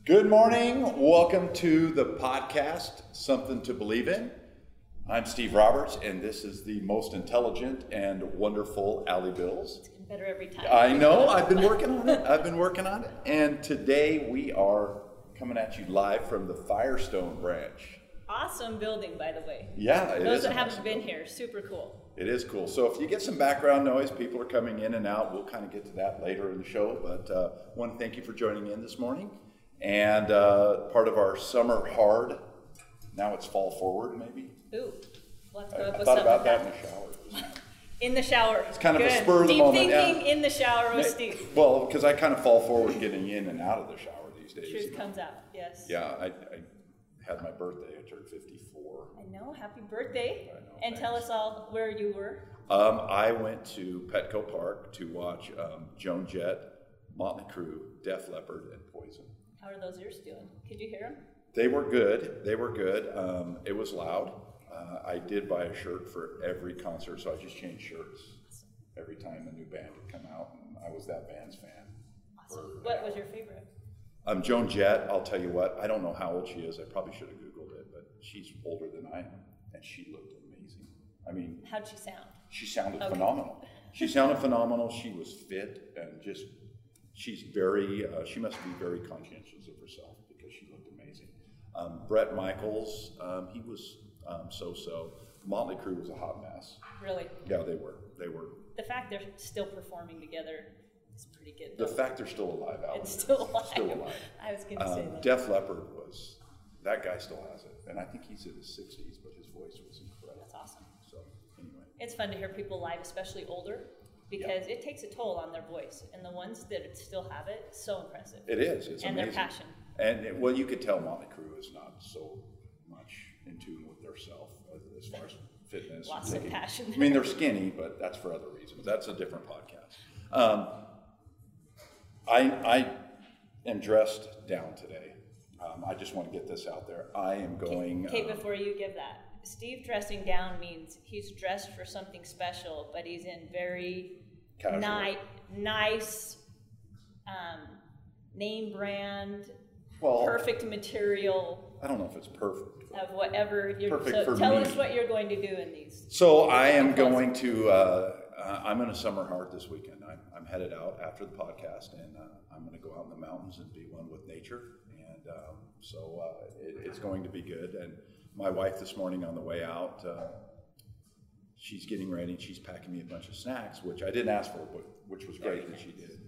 Good morning. Welcome to the podcast, Something to Believe in. I'm Steve Roberts, and this is the most intelligent and wonderful Allie Bills. It's getting better every time. I know. I've been working on it. And today we are coming at you live from the Firestone branch. Awesome building, by the way. Yeah, it is. Those that haven't been here, super cool. It is cool. So if you get some background noise, people are coming in and out. We'll kind of get to that later in the show. But I want to thank you for joining in this morning. And part of our summer hard, now it's fall forward maybe. Ooh, let's go up I with thought something about that like in the shower. In the shower. It's kind of Good. a spur of the Deep moment. thinking Yeah. in the shower with Steve. Well, because I kind of fall forward getting in and out of the shower these days. Truth comes out, yes. Yeah, I had my birthday. I turned 54. I know, happy birthday. I know, and thanks. tell us all where you were. I went to Petco Park to watch Joan Jett, Motley Crue, Def Leppard, and Poison. How are those ears doing? Could you hear them? They were good. It was loud. I did buy a shirt for every concert, so I just changed shirts every time a new band would come out, and I was that band's fan. Awesome. What was your favorite? Joan Jett, I'll tell you what, I don't know how old she is. I probably should have Googled it, but she's older than I am, and she looked amazing. I mean, How'd she sound? she sounded Okay. phenomenal. She sounded phenomenal. She was fit and just, she's very, she must be very conscientious of herself because she looked amazing. Bret Michaels, he was so-so. Motley Crue was a hot mess. Really? Yeah, they were. The fact they're still performing together is pretty good. The fact they're still alive, Alan. It's still alive. Still alive. I was going to say that. Def Leppard that guy still has it. And I think he's in his 60s, but his voice was incredible. That's awesome. So, anyway. It's fun to hear people live, especially older, because it takes a toll on their voice. And the ones that still have it, so impressive. It is. It's and amazing. their passion. And well, you could tell Motley Crue is not so much in tune with their self as far as fitness. Lots of passion. I mean, they're skinny, but that's for other reasons. That's a different podcast. I am dressed down today. I just want to get this out there. I am going. Okay, before you give that, Steve dressing down means he's dressed for something special, but he's in very Casual. nice, name brand, Well, perfect material I don't know if it's perfect. of whatever you're. Perfect So for tell me. us what you're going to do in these. So I am going to, I'm in a summer hard this weekend. I'm headed out after the podcast, and I'm going to go out in the mountains and be one with nature. And so it's going to be good. And my wife this morning on the way out, she's getting ready. And she's packing me a bunch of snacks, which I didn't ask for, but which was great that she did.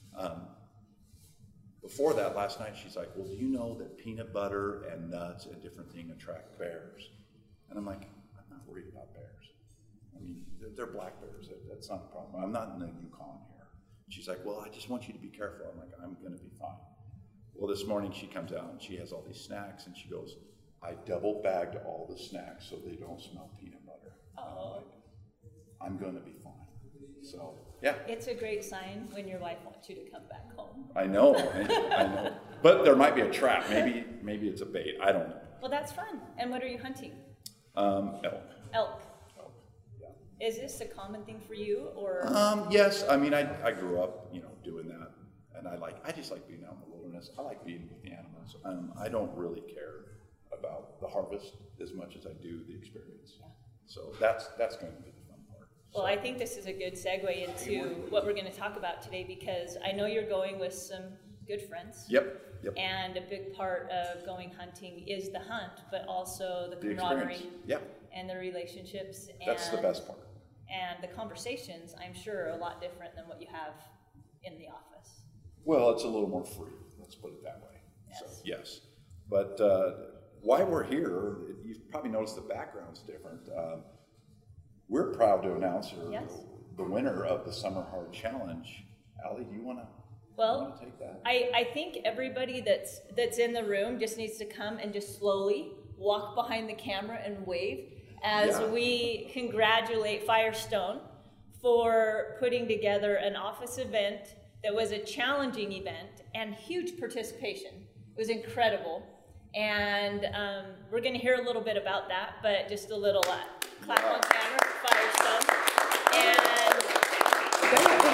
Before that, last night, she's like, well, do you know that peanut butter and nuts and different things attract bears? And I'm like, I'm not worried about bears. I mean, they're black bears. That's not a problem. I'm not in the Yukon here. She's like, well, I just want you to be careful. I'm like, I'm going to be fine. Well, this morning she comes out and she has all these snacks and she goes, I double bagged all the snacks so they don't smell peanut butter. And I'm like, I'm going to be fine. So, yeah. It's a great sign when your wife wants you to come back home. I know. I know. But there might be a trap. Maybe it's a bait. I don't know. Well, that's fun. And what are you hunting? Elk. Elk. Yeah. Is this a common thing for you, or? Yes. I mean, I grew up, doing that, and I just like being out in the wilderness. I like being with the animals. I don't really care about the harvest as much as I do the experience. Yeah. So that's going to be the fun part. Well, I think this is a good segue into what we're going to talk about today, because I know you're going with some good friends. Yep. And a big part of going hunting is the hunt, but also the The camaraderie. experience. Yep. And the relationships. That's the best part. And the conversations, I'm sure, are a lot different than what you have in the office. Well, it's a little more free. Let's put it that way. Yes. So, yes. But why we're here, you've probably noticed the background's different. We're proud to announce the winner of the Summer Hard Challenge. Allie, do you want to take that? I think everybody that's in the room just needs to come and just slowly walk behind the camera and wave as we congratulate Firestone for putting together an office event that was a challenging event and huge participation. It was incredible. And we're going to hear a little bit about that, but just a little clap on camera for Firestone. And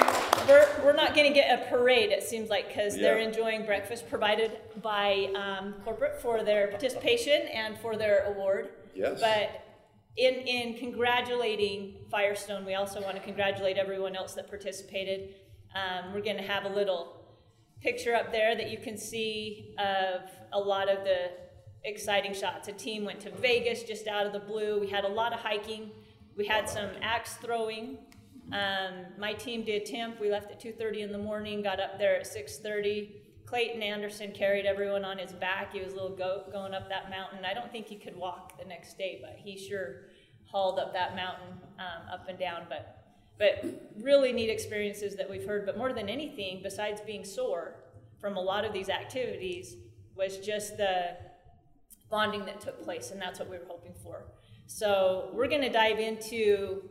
we're not going to get a parade, it seems like, because they're enjoying breakfast provided by corporate for their participation and for their award. Yes. But in congratulating Firestone, we also want to congratulate everyone else that participated. We're going to have a little picture up there that you can see of a lot of the exciting shots. A team went to Vegas just out of the blue. We had a lot of hiking. We had some axe throwing. My team did Temp. We left at 2:30 in the morning, got up there at 6:30. Clayton Anderson carried everyone on his back. He was a little goat going up that mountain. I don't think he could walk the next day, but he sure hauled up that mountain, up and down. But really neat experiences that we've heard. But more than anything, besides being sore from a lot of these activities, was just the bonding that took place, and that's what we were hoping for. So we're going to dive into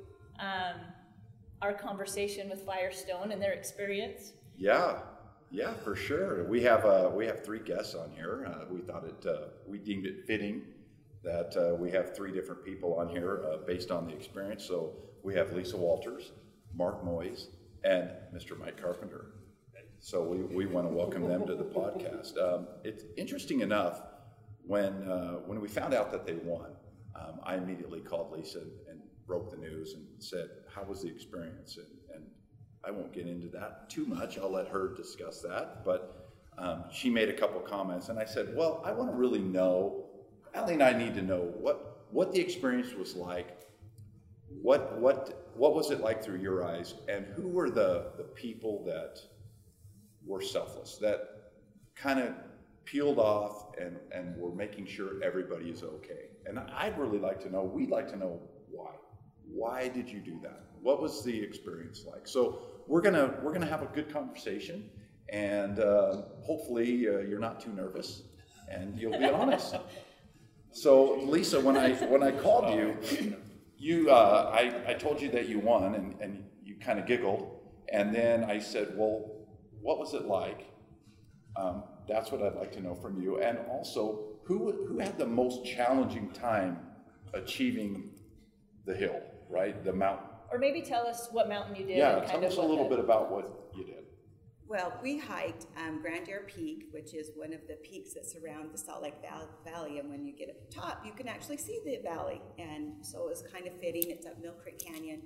our conversation with Firestone and their experience. Yeah, for sure. We have 3 guests on here. We thought we deemed it fitting that we have 3 different people on here based on the experience. So we have Lisa Walters, Mark Moyes, and Mr. Mike Carpenter. So we want to welcome them to the podcast. It's interesting enough, when we found out that they won, I immediately called Lisa and broke the news and said, how was the experience? And I won't get into that too much. I'll let her discuss that. But she made a couple comments, and I said, well, I want to really know, Allie and I need to know what the experience was like. What was it like through your eyes, and who were the people that were selfless, that kind of peeled off and were making sure everybody is okay? And I'd really like to know, we'd like to know why. Why did you do that? What was the experience like? So we're gonna have a good conversation, and hopefully you're not too nervous and you'll be honest. So Lisa, when I called you, I told you that you won, and you kind of giggled, and then I said, well, what was it like? That's what I'd like to know from you. And also, who had the most challenging time achieving the hill, right? The mountain. Or maybe tell us what mountain you did. Yeah, tell us a little bit about what you did. Well, we hiked Grand Air Peak, which is one of the peaks that surround the Salt Lake Valley. And when you get at the top, you can actually see the valley. And so it was kind of fitting. It's up Mill Creek Canyon.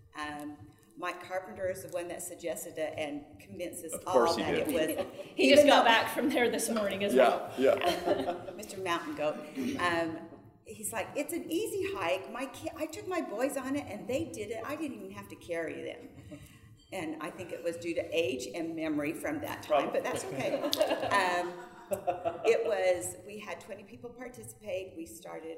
Mike Carpenter is the one that suggested it and convinced us all that it was. He just got back from there this morning as well. Yeah. Mr. Mountain Goat. He's like, it's an easy hike. I took my boys on it, and they did it. I didn't even have to carry them. And I think it was due to age and memory from that time, but that's okay. We had 20 people participate. We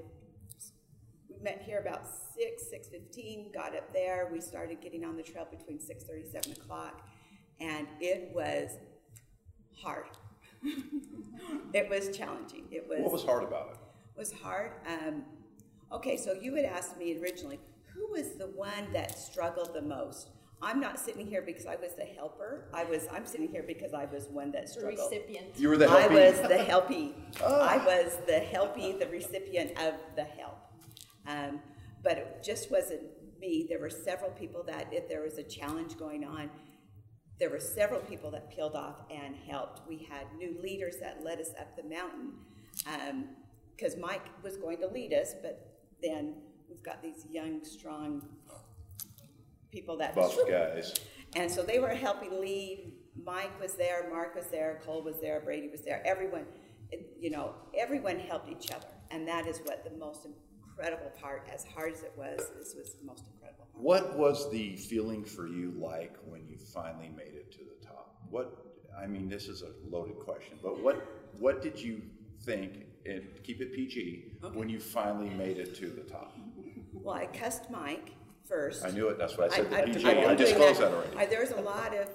met here about 6:15, got up there. We started getting on the trail between 6:30 and 7 o'clock, and it was hard. It was challenging. What was hard about it? Was hard. Okay, so you had asked me originally, who was the one that struggled the most? I'm not sitting here because I was the helper. I'm sitting here because I was one that struggled. The recipient. You were the helpee? I was the helpee. Oh. I was the helpee, the recipient of the help. But it just wasn't me. There were several people that, if there was a challenge going on, there were several people that peeled off and helped. We had new leaders that led us up the mountain. Because Mike was going to lead us, but then we've got these young, strong people that buff guys. And so they were helping lead. Mike was there, Mark was there, Cole was there, Brady was there. Everyone, everyone helped each other, and that is what the most incredible part. As hard as it was, this was the most incredible part. What was the feeling for you like when you finally made it to the top? This is a loaded question, but what did you think? And keep it PG, okay, when you finally made it to the top? Well, I cussed Mike first. I knew it. That's why I said PG. I disclosed that already. There's a lot of,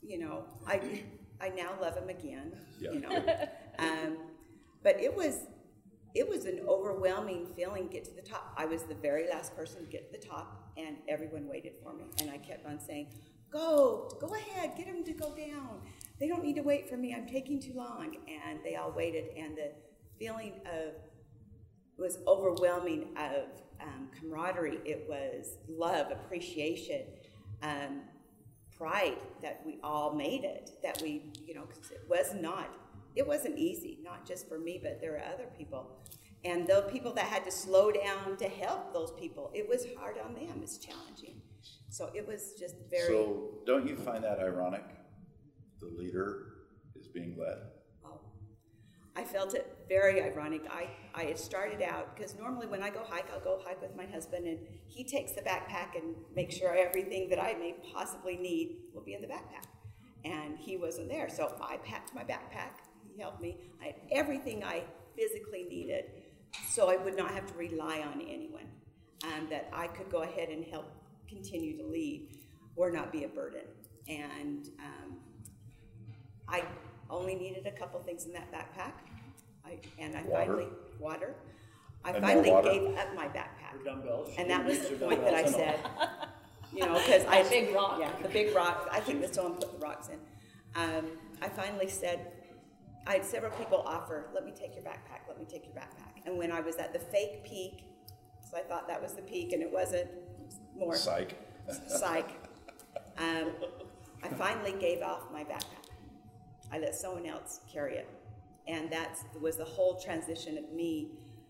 I now love him again. Yeah. But it was an overwhelming feeling to get to the top. I was the very last person to get to the top, and everyone waited for me. And I kept on saying, go ahead, get them to go down. They don't need to wait for me. I'm taking too long. And they all waited, and the feeling was overwhelming of camaraderie. It was love, appreciation, pride that we all made it, that we, you know, 'cause it wasn't easy, not just for me, but there were other people. And the people that had to slow down to help those people, it was hard on them, it's challenging. So it was just very... So don't you find that ironic? The leader is being led? Oh, I felt it very ironic. I had started out, because normally when I go hike, I'll go hike with my husband, and he takes the backpack and makes sure everything that I may possibly need will be in the backpack. And he wasn't there, so I packed my backpack. He helped me. I had everything I physically needed, so I would not have to rely on anyone, that I could go ahead and help continue to lead or not be a burden. And I only needed a couple things in that backpack. I finally gave up my backpack. Dumbbells. And that was the point that I said, you know, because I... big rock. Yeah, the big rock. I think that someone put the rocks in. I finally said, I had several people offer, let me take your backpack, let me take your backpack. And when I was at the fake peak, so I thought that was the peak, and it wasn't, it was more... Psych. Psych. I finally gave off my backpack. I let someone else carry it. And that was the whole transition of me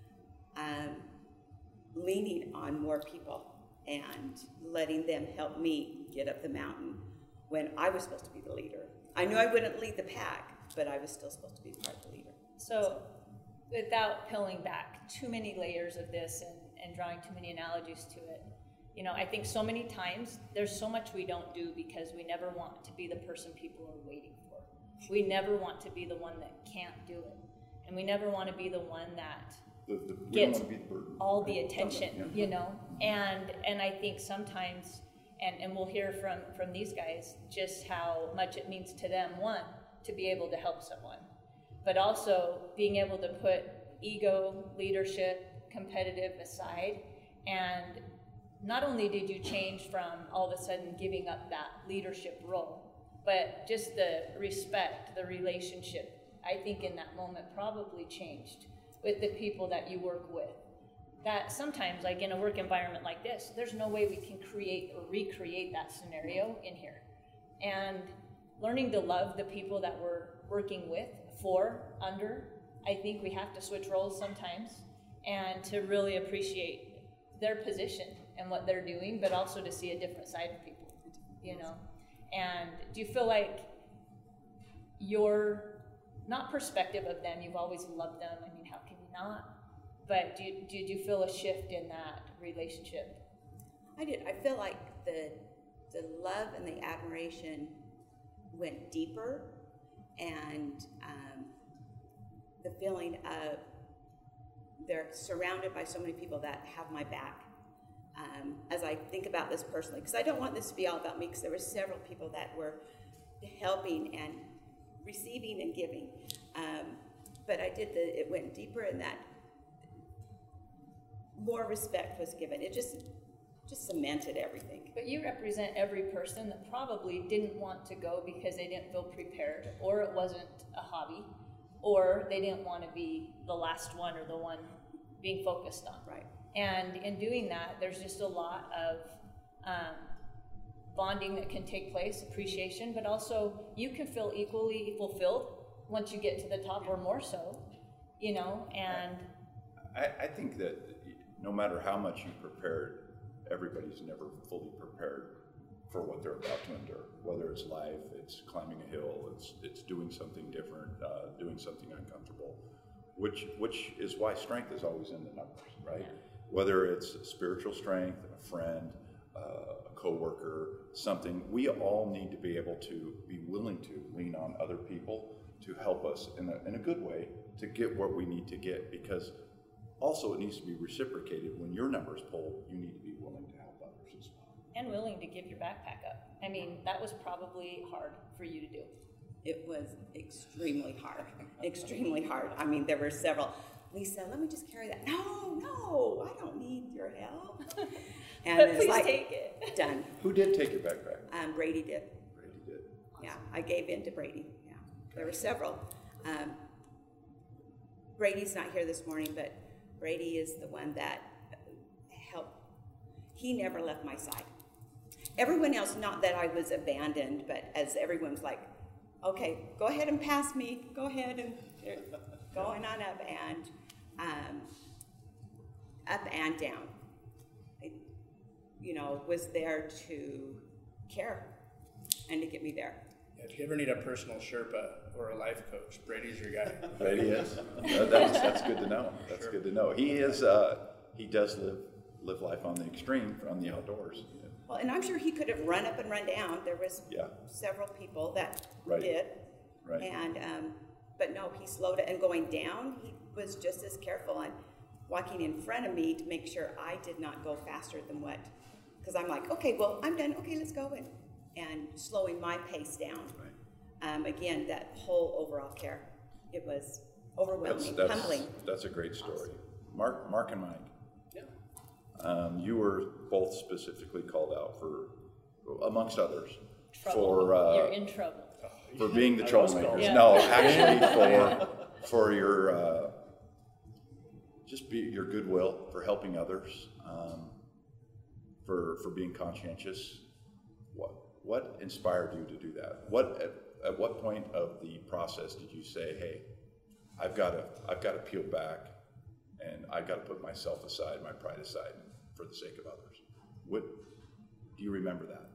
leaning on more people and letting them help me get up the mountain when I was supposed to be the leader. I knew I wouldn't lead the pack, but I was still supposed to be part of the leader. So without peeling back too many layers of this and drawing too many analogies to it, you know, I think so many times there's so much we don't do because we never want to be the person people are waiting for. We never want to be the one that can't do it. And we never want to be the one that We don't gets want to be the burden. all the attention, Yeah. you know? And I think sometimes, and we'll hear from these guys just how much it means to them, one, to be able to help someone, but also being able to put ego, leadership, competitive aside. And not only did you change from all of a sudden giving up that leadership role, but just the respect, the relationship, I think in that moment probably changed with the people that you work with. That sometimes, like in a work environment like this, there's no way we can create or recreate that scenario in here. And learning to love the people that we're working with, under, I think we have to switch roles sometimes, and to really appreciate their position and what they're doing, but also to see a different side of people, you know? And do you feel like your, not perspective of them, you've always loved them, I mean, how can you not? But did you feel a shift in that relationship? I did. I feel like the love and the admiration went deeper, and the feeling of they're surrounded by so many people that have my back. As I think about this personally, because I don't want this to be all about me, because there were several people that were helping and receiving and giving. But it went deeper in that more respect was given. It just cemented everything. But you represent every person that probably didn't want to go because they didn't feel prepared, or it wasn't a hobby, or they didn't want to be the last one or the one being focused on. Right. And in doing that, there's just a lot of bonding that can take place, appreciation, but also you can feel equally fulfilled once you get to the top, or more so, you know, and... I think that no matter how much you prepared, everybody's never fully prepared for what they're about to endure. Whether it's life, it's climbing a hill, it's doing something different, doing something uncomfortable, which is why strength is always in the numbers, right? Yeah. Whether it's spiritual strength, a friend, a coworker, something, we all need to be able to be willing to lean on other people to help us in a good way to get what we need to get, because also it needs to be reciprocated. When your number's pulled, you need to be willing to help others as well. And willing to give your backpack up. I mean, that was probably hard for you to do. It was extremely hard, extremely hard. I mean, there were several. Lisa, let me just carry that. No, I don't need your help. And but it's please like, take it. Done. Who did take your backpack? Brady did. Brady did. Yeah, I gave in to Brady. Yeah, there were several. Brady's not here this morning, but Brady is the one that helped. He never left my side. everyone else, not that I was abandoned, but as everyone's like, okay, go ahead and pass me, go ahead, and they're going on up and down. I, was there to care and to get me there. If you ever need a personal Sherpa or a life coach, Brady's your guy. Brady is. That's good to know. That's good to know. He is. He does live life on the extreme, on the outdoors. Well, and I'm sure he could have run up and run down. There was several people that did. Right. And but no, he slowed it. And going down, he was just as careful and walking in front of me to make sure I did not go faster than what. Because I'm like, okay, well, I'm done. Okay, let's go. And slowing my pace down. Right. Again, that whole overall care, it was overwhelming, humbling. That's a great story. Mark and Mike. Yeah. You were both specifically called out for, amongst others, Trouble. You're in trouble. for being the troublemakers. Yeah. No, actually for your your goodwill, for helping others, for being conscientious. What inspired you to do that? At what point of the process did you say, "Hey, I've got to peel back, and I've got to put myself aside, my pride aside, for the sake of others"? What do you remember that?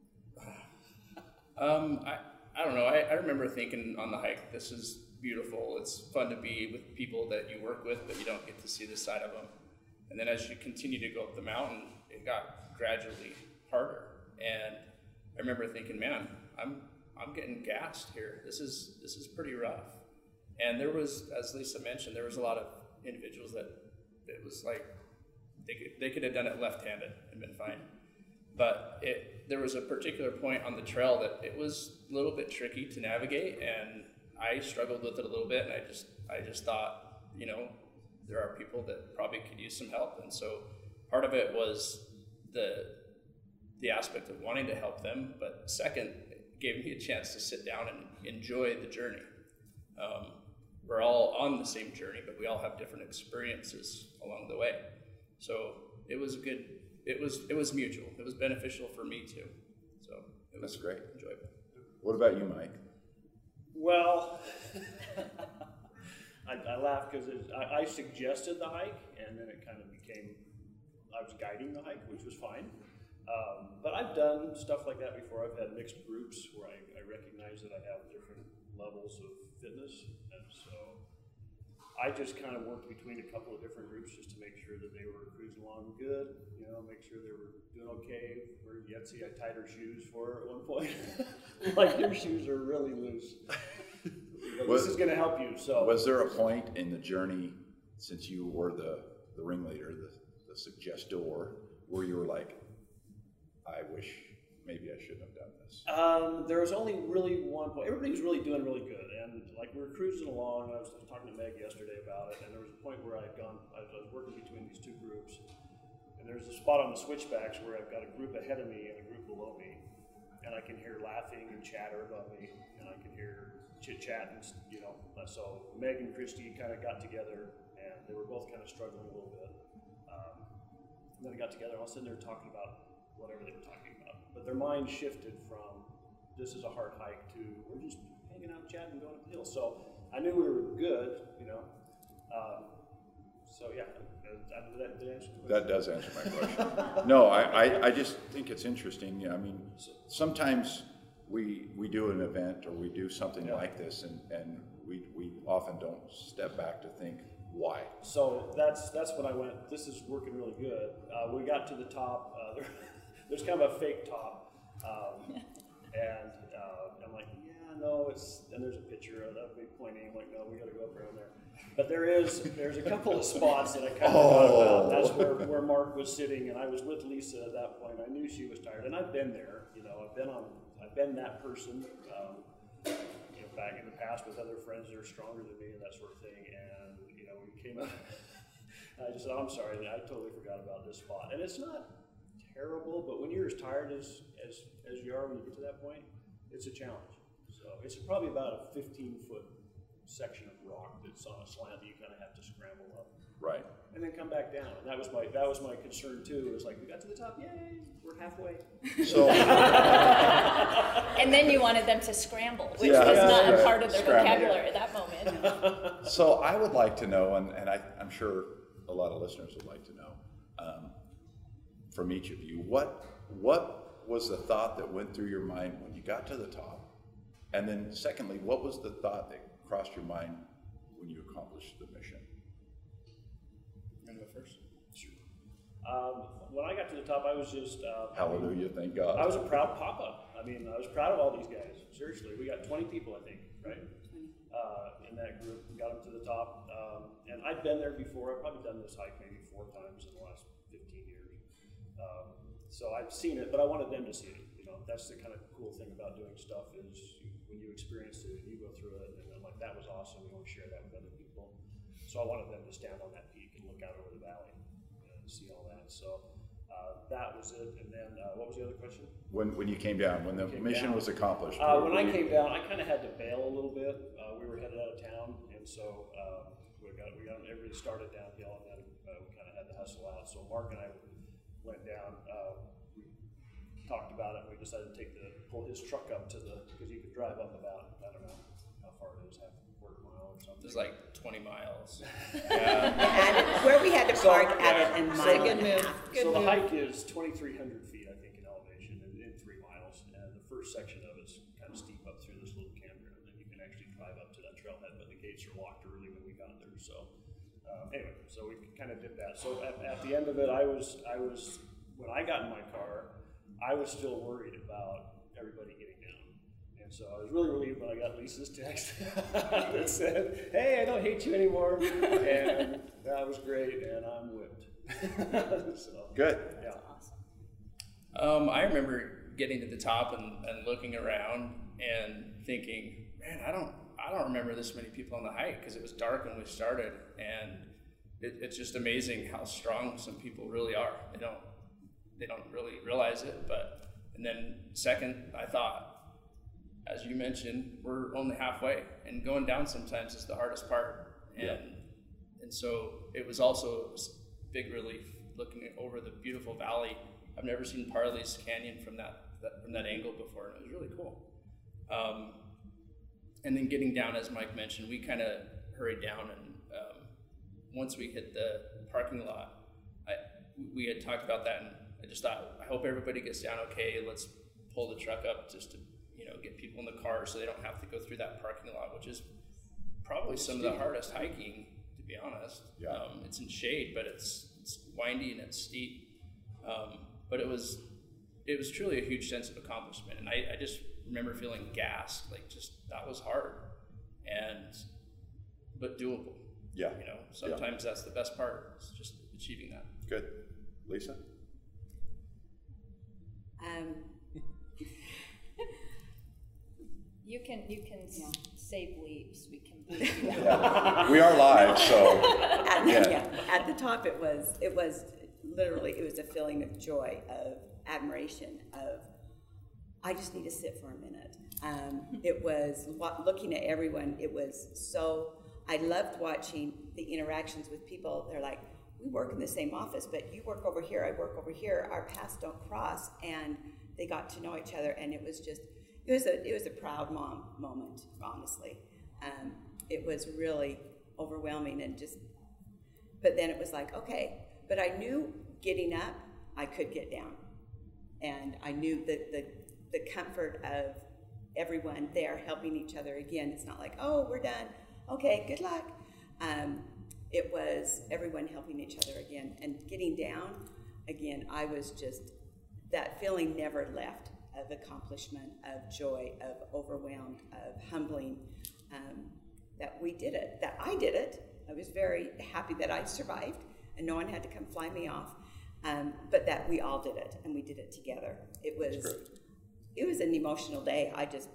I don't know. I remember thinking on the hike, this is beautiful. It's fun to be with people that you work with, but you don't get to see this side of them. And then as you continue to go up the mountain, it got gradually harder. And I remember thinking, man, I'm getting gassed here. This is pretty rough. And there was, as Lisa mentioned, there was a lot of individuals that it was like they could have done it left-handed and been fine. But there was a particular point on the trail that it was a little bit tricky to navigate, and I struggled with it a little bit, and I just thought, there are people that probably could use some help. And so part of it was the aspect of wanting to help them, but second, it gave me a chance to sit down and enjoy the journey. We're all on the same journey, but we all have different experiences along the way. So it was mutual. It was beneficial for me too. So it was great. Enjoyable. What about you, Mike? Well, I laugh because I suggested the hike, and then it kind of became, I was guiding the hike, which was fine. But I've done stuff like that before. I've had mixed groups where I recognize that I have different levels of fitness, and so I just kind of worked between a couple of different groups just to make sure that they were cruising along good, make sure they were doing okay. Where Yetzi, I tied her shoes for her at one point. Like, your shoes are really loose. This is going to help you. So, was there a point in the journey, since you were the ringleader, the suggestor, where you were like, I wish maybe I shouldn't have done this? There was only really one point. Everybody was really doing really good, and like we were cruising along. I was talking to Meg yesterday about it, and there was a point where I was working between these two groups, and there's a spot on the switchbacks where I've got a group ahead of me and a group below me, and I can hear laughing and chatter above me, and I can hear chit-chat, and so Meg and Christy kind of got together, and they were both kind of struggling a little bit. And then they got together, all of a sudden they were talking about whatever they were talking about, but their mind shifted from this is a hard hike to we're just hanging out, chatting, going up the hill. So I knew we were good, so yeah, did that answer the question? That does answer my question. No, I just think it's interesting. I mean, sometimes we do an event or we do something like this, and we often don't step back to think why. So that's when I went, this is working really good. We got to the top. There's kind of a fake top, and I'm like, yeah, no, and there's a picture of me pointing, I'm like, no, we got to go up around there. But there's a couple of spots that I kind of thought about. That's where Mark was sitting, and I was with Lisa at that point. I knew she was tired, and I've been there. I've been that person, back in the past with other friends that are stronger than me and that sort of thing. And we came up. I just said, I'm sorry, I totally forgot about this spot. And it's not terrible, but when you're as tired as you are when you get to that point, it's a challenge. So it's probably about a 15-foot section of rock that's on a slant that you kind of have to scramble up. Right. And then come back down. And that was my concern too. It was like, we got to the top, yay, we're halfway. So, And then you wanted them to scramble, which Yeah, was not right. a part of their Scramble. vocabulary at that moment. so I would like to know, and I'm sure a lot of listeners would like to know, from each of you, what was the thought that went through your mind when you got to the top? And then secondly, what was the thought that crossed your mind when you accomplished the mission? You want to go first? Sure. When I got to the top, I was just Hallelujah, thank God. I was a proud papa. I mean, I was proud of all these guys. Seriously, we got 20 people, I think, right? In that group, we got them to the top. And I'd been there before. I've probably done this hike maybe 4 times in the last 15 years. So I've seen it, but I wanted them to see it. You know, that's the kind of cool thing about doing stuff is when you experience it and you go through it, and I'm like, that was awesome. We want to share that with other people. So I wanted them to stand on that peak and look out over the valley and see all that. So that was it. And then what was the other question? When you came down, when the mission was accomplished. When I came down, I kind of had to bail a little bit. We were headed out of town, and so we got everybody started downhill, and then we kind of had to hustle out. So Mark and I went down. We talked about it. And we decided to pull his truck up because you could drive up about, I don't know how far it is, half a quarter mile or something. It's like 20 miles. Where we had to park added a It's a mile good and a move. half. Good So the move. hike is 2,300 feet, I think, in elevation in 3 miles. And the first section of it's kind of steep up through this little campground. And then you can actually drive up to that trailhead, but the gates are locked early when we got there. So anyway, so we kind of did that. So at the end of it, I was when I got in my car, I was still worried about everybody getting down. And so I was really relieved when I got Lisa's text that said, "Hey, I don't hate you anymore." And that was great, and I'm whipped. So, Good. yeah. I remember getting to the top and looking around and thinking, man, I don't remember this many people on the hike because it was dark when we started, and it's just amazing how strong some people really are. They don't really realize it, and then second, I thought, as you mentioned, we're only halfway, and going down sometimes is the hardest part, and so it was also a big relief looking over the beautiful valley. I've never seen Parley's Canyon from that angle before, and it was really cool. And then getting down, as Mike mentioned, we kind of hurried down, and once we hit the parking lot, we had talked about that, and I just thought, I hope everybody gets down okay. Let's pull the truck up just to get people in the car so they don't have to go through that parking lot, which is probably some of the hardest hiking, to be honest. Yeah. It's in shade, but it's windy and it's steep. But it was truly a huge sense of accomplishment, and I just remember feeling gassed, like just that was hard, but doable. Yeah. Sometimes that's the best part, is just achieving that. Good. Lisa? You can say bleeps. We can bleep you. Yeah. We are live, so. At the top, it was literally a feeling of joy, of admiration, of I just need to sit for a minute. It was looking at everyone. It was so. I loved watching the interactions with people. They're like, we work in the same office, but you work over here, I work over here. Our paths don't cross, and they got to know each other, and it was a proud mom moment, honestly. It was really overwhelming, but then it was like, okay, but I knew getting up, I could get down, and I knew that the comfort of everyone there helping each other. Again, it's not like, oh, we're done, okay, good luck. It was everyone helping each other again, and getting down, again, I was just, that feeling never left, of accomplishment, of joy, of overwhelmed, of humbling, that we did it, that I did it. I was very happy that I survived and no one had to come fly me off, but that we all did it and we did it together. It was an emotional day. I just,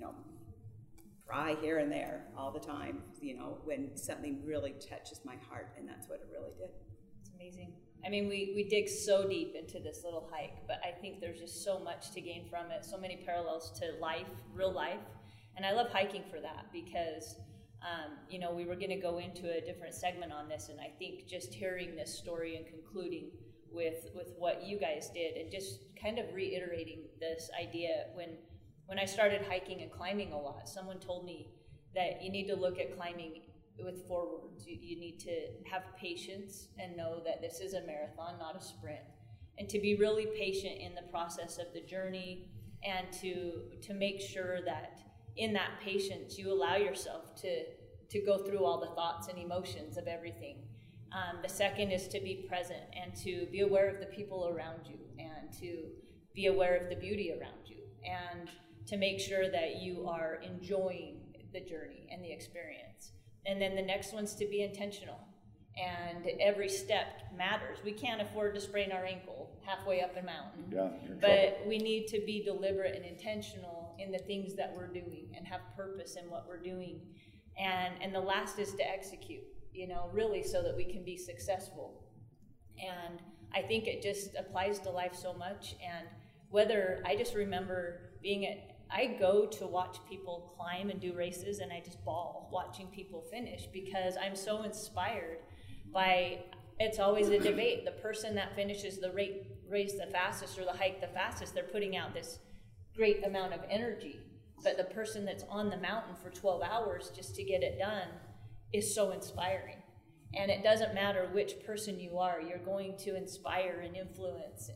cry here and there all the time, when something really touches my heart, and that's what it really did. It's amazing. I mean, we dig so deep into this little hike, but I think there's just so much to gain from it, so many parallels to life, real life. And I love hiking for that, because You know, we were going to go into a different segment on this, and I think just hearing this story and concluding with what you guys did, and just kind of reiterating this idea, when I started hiking and climbing a lot, someone told me that you need to look at climbing with 4 words. You need to have patience and know that this is a marathon, not a sprint, and to be really patient in the process of the journey, and to make sure that in that patience you allow yourself to go through all the thoughts and emotions of everything. The second is to be present and to be aware of the people around you, and to be aware of the beauty around you, and to make sure that you are enjoying the journey and the experience. And then the next one's to be intentional, and every step matters. We can't afford to sprain our ankle halfway up a mountain, but we need to be deliberate and intentional in the things that we're doing and have purpose in what we're doing. And the last is to execute, you know, really, so that we can be successful. And I think it just applies to life so much. And whether, I just remember I go to watch people climb and do races, and I just bawl watching people finish, because I'm so inspired by, it's always a debate. The person that finishes the race the fastest or the hike the fastest, they're putting out this great amount of energy. But the person that's on the mountain for 12 hours just to get it done is so inspiring. And it doesn't matter which person you are, you're going to inspire and influence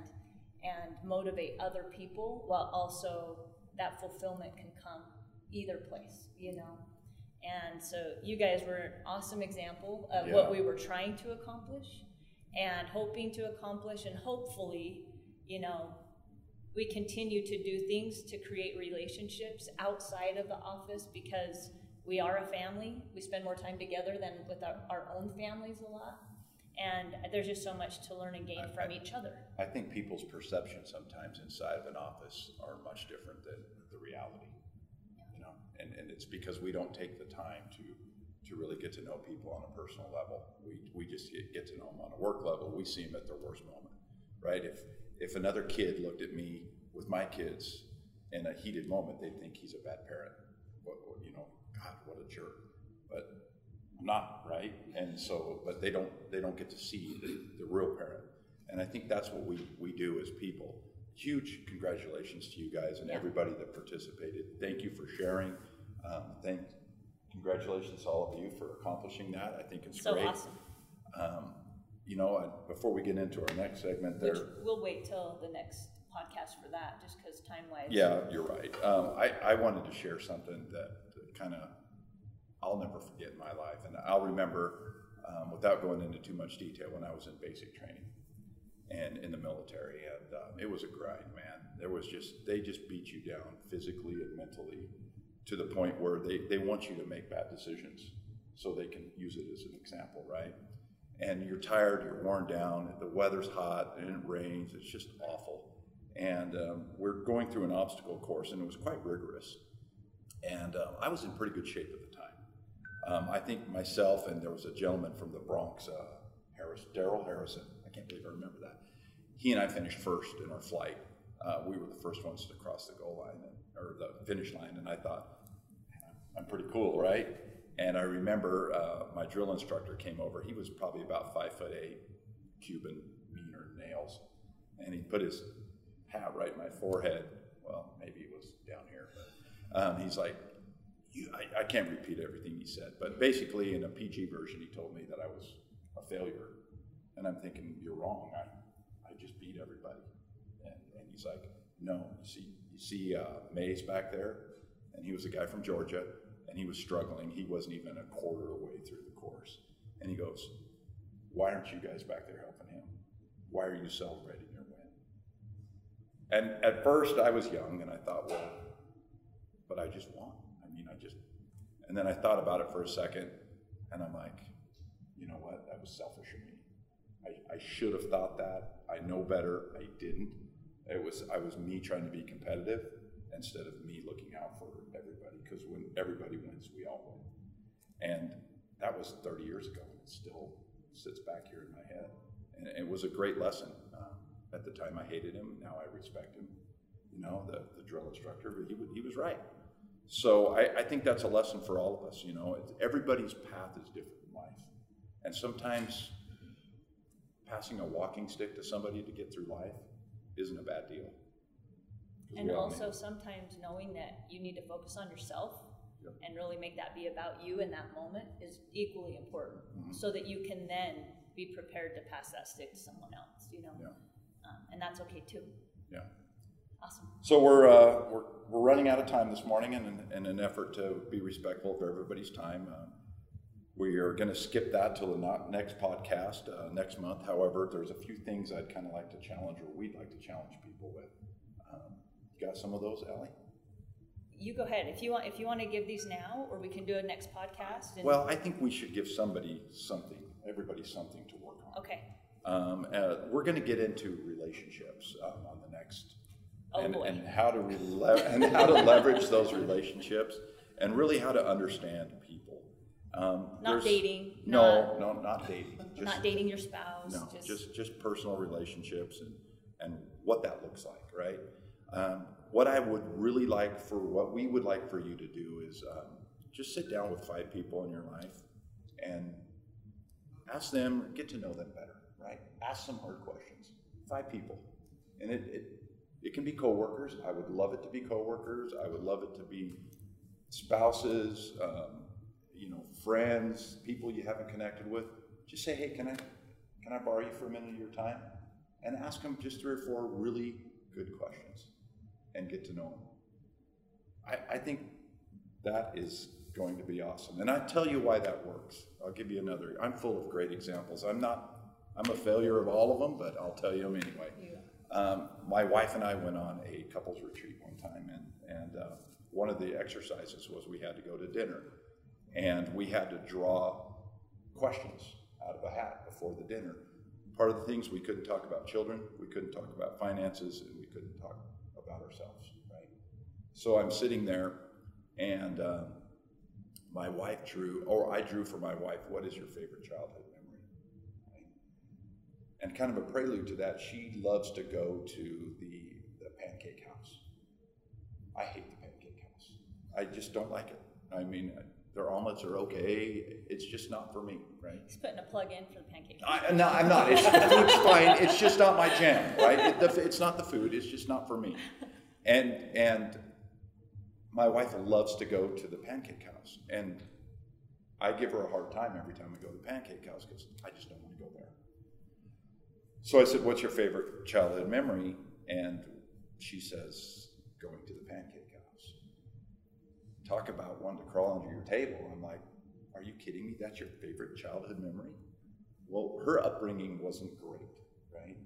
and motivate other people, while also that fulfillment can come either place, you know. And so you guys were an awesome example of what we were trying to accomplish and hoping to accomplish, and hopefully, you know, we continue to do things to create relationships outside of the office, because we are a family. We spend more time together than with our own families a lot. And there's just so much to learn and gain from each other. I think people's perceptions sometimes inside of an office are much different than the reality, you know, and it's because we don't take the time to really get to know people on a personal level. We just get to know them on a work level. We see them at their worst moment, right? If another kid looked at me with my kids in a heated moment, they'd think he's a bad parent. You know, God, what a jerk. But I'm not, right? And so, but they don't get to see the real parent. And I think that's what we do as people. Huge congratulations to you guys and everybody that participated. Thank you for sharing. Congratulations to all of you for accomplishing that. I think it's so great. Awesome. You know, before we get into our next segment there. Which we'll wait till the next podcast for that, just because time-wise. Yeah, you're right. I wanted to share something that kind of I'll never forget in my life. And I'll remember, without going into too much detail, when I was in basic training and in the military. And it was a grind, man. They just beat you down physically and mentally to the point where they want you to make bad decisions so they can use it as an example, right? And you're tired, you're worn down, the weather's hot, and it rains, it's just awful. And we're going through an obstacle course, and it was quite rigorous. And I was in pretty good shape at the time. I think myself, and there was a gentleman from the Bronx, Daryl Harrison, I can't believe I remember that. He and I finished first in our flight. We were the first ones to cross the goal line, or the finish line, and I thought, I'm pretty cool, right? And I remember my drill instructor came over. He was probably about 5'8", Cuban, meaner nails. And he put his hat right in my forehead. Well, maybe it was down here. But he's like, I can't repeat everything he said. But basically, in a PG version, he told me that I was a failure. And I'm thinking, you're wrong. I just beat everybody. And he's like, no, you see Mays back there? And he was a guy from Georgia. And he was struggling. He wasn't even a quarter of the way through the course. And he goes, why aren't you guys back there helping him? Why are you celebrating your win? And at first I was young and I thought, well, but I just won. And then I thought about it for a second and I'm like, you know what? That was selfish of me. I should have thought that. I know better. I didn't. I was me trying to be competitive instead of me looking out for everybody, because when everybody wins, we all win. And that was 30 years ago, and it still sits back here in my head. And it was a great lesson. At the time, I hated him. Now I respect him. You know, the drill instructor, but he was right. So I think that's a lesson for all of us, you know. Everybody's path is different in life. And sometimes passing a walking stick to somebody to get through life isn't a bad deal. And also sometimes knowing that you need to focus on yourself and really make that be about you in that moment is equally important, so that you can then be prepared to pass that stick to someone else, you know. And that's okay too. Yeah. Awesome. So we're running out of time this morning, in an effort to be respectful of everybody's time. We are going to skip that till the next podcast next month. However, there's a few things I'd kind of like to challenge, or we'd like to challenge people with. You got some of those, Allie? You go ahead if you want to give these now, or we can do a next podcast. Well, I think we should give everybody something to work on. Okay. We're going to get into relationships on the next, and how to leverage those relationships, and really how to understand people. Not dating. No, not dating. Not dating your spouse. No, just personal relationships and what that looks like, right? What I would really like what we would like for you to do is just sit down with 5 people in your life and ask them, get to know them better, right? Ask some hard questions. 5 people. And it can be coworkers. I would love it to be coworkers. I would love it to be spouses, friends, people you haven't connected with. Just say, hey, can I borrow you for a minute of your time? And ask them just 3 or 4 really good questions and get to know them. I think that is going to be awesome. And I'll tell you why that works. I'll give you another. I'm full of great examples. I'm a failure of all of them, but I'll tell you them anyway. Yeah. My wife and I went on a couples retreat one time, and one of the exercises was we had to go to dinner, and we had to draw questions out of a hat before the dinner. Part of the things, we couldn't talk about children, we couldn't talk about finances, and we couldn't talk about ourselves, right? So I'm sitting there, and my wife I drew for my wife, what is your favorite childhood memory? Right? And kind of a prelude to that, she loves to go to the pancake house. I hate the pancake house. I just don't like it. I mean, their omelets are okay. It's just not for me, right? He's putting a plug in for the pancake. No, I'm not. The food's fine. It's just not my jam, right? It's not the food. It's just not for me. And my wife loves to go to the pancake house, and I give her a hard time every time we go to the pancake house because I just don't want to go there. So I said, "What's your favorite childhood memory?" And she says, "Going to the pancake house." Talk about wanting to crawl under your table. I'm like, are you kidding me? That's your favorite childhood memory? Well, her upbringing wasn't great, right?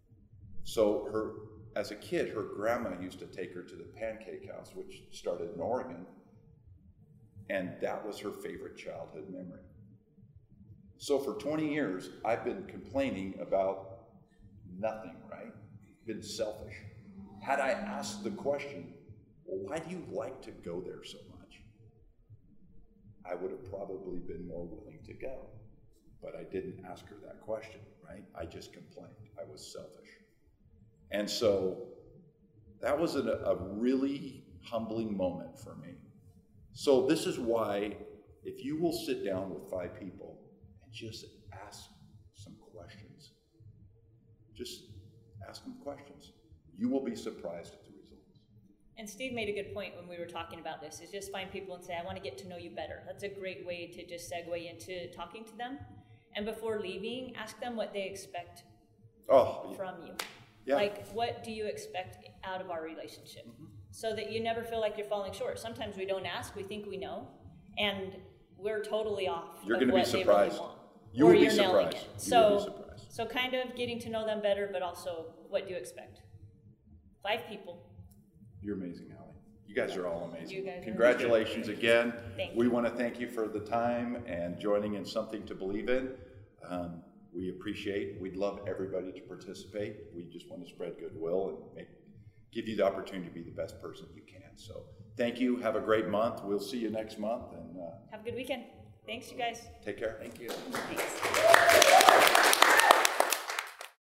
So as a kid, her grandma used to take her to the pancake house, which started in Oregon, and that was her favorite childhood memory. So for 20 years, I've been complaining about nothing, right? Been selfish. Had I asked the question, well, why do you like to go there so much? I would have probably been more willing to go, but I didn't ask her that question, right? I just complained. I was selfish. And so that was a really humbling moment for me. So this is why, if you will sit down with 5 people and just ask some questions, just ask them questions, you will be surprised at the results. And Steve made a good point when we were talking about this, is just find people and say, I want to get to know you better. That's a great way to just segue into talking to them. And before leaving, ask them what they expect from you. Yeah. Like, what do you expect out of our relationship? Mm-hmm. So that you never feel like you're falling short. Sometimes we don't ask, we think we know, and we're totally off. You're going to be surprised. Really want. You will be surprised. So kind of getting to know them better, but also what do you expect? 5 people. You're amazing, Allie. You guys are all amazing. You guys Congratulations again. Thank you. We want to thank you for the time and joining in Something to Believe in. We appreciate, we'd love everybody to participate. We just want to spread goodwill and give you the opportunity to be the best person you can. So thank you. Have a great month. We'll see you next month. And have a good weekend. Thanks, you guys. Take care. Thank you. Thanks.